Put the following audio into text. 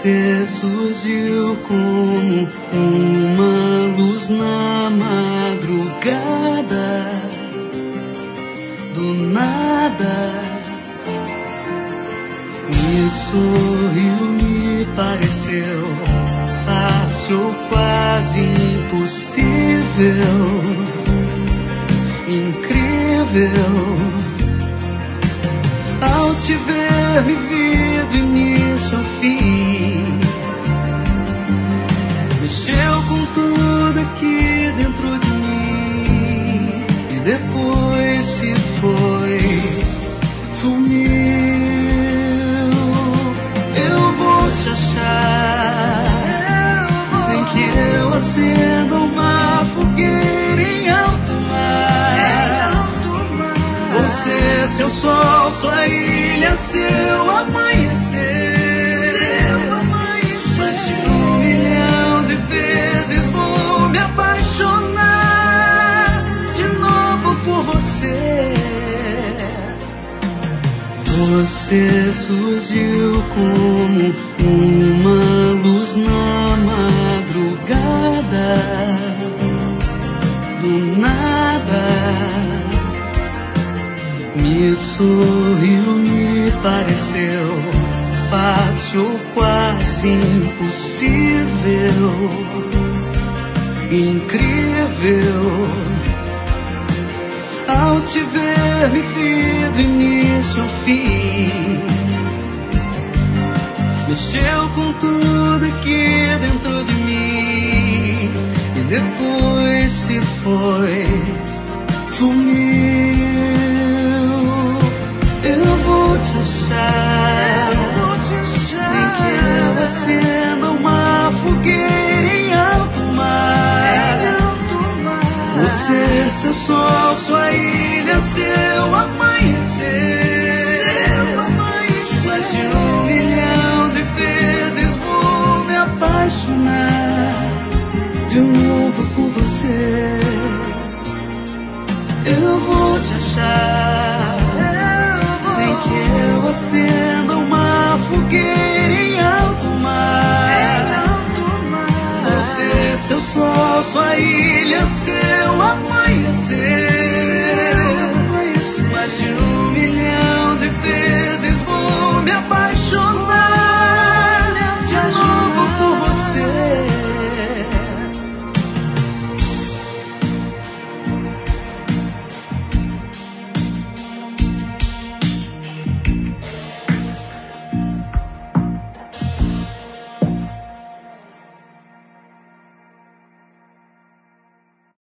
Você surgiu como uma luz na madrugada, do nada. Me sorriu, me pareceu fácil, quase impossível, incrível. Ao te ver, me vi do início ao fim. Mexeu com tudo aqui dentro de mim e depois se foi, sumiu. Eu vou te achar, nem que eu acenda uma fogueira em alto mar. Você, seu sol, sua ilha, seu amanhecer. Mais de 1 milhão de vezes vou me apaixonar de novo por você. Você surgiu como uma luz na madrugada, do nada. Me sorriu, me pareceu fácil, quase impossível, incrível. Ao te ver, me vi do início ao fim. Mexeu com tudo aqui dentro de mim e depois se foi, sumiu. Eu vou te achar, nem que eu acenda uma fogueira em alto mar. Você, seu sol, sua ilha, seu amanhecer. Mais de 1 milhão de vezes vou me apaixonar de novo por você. Eu vou te achar, nem que eu acenda uma fogueira em alto mar. Você, seu sol, sua ilha, seu amanhecer.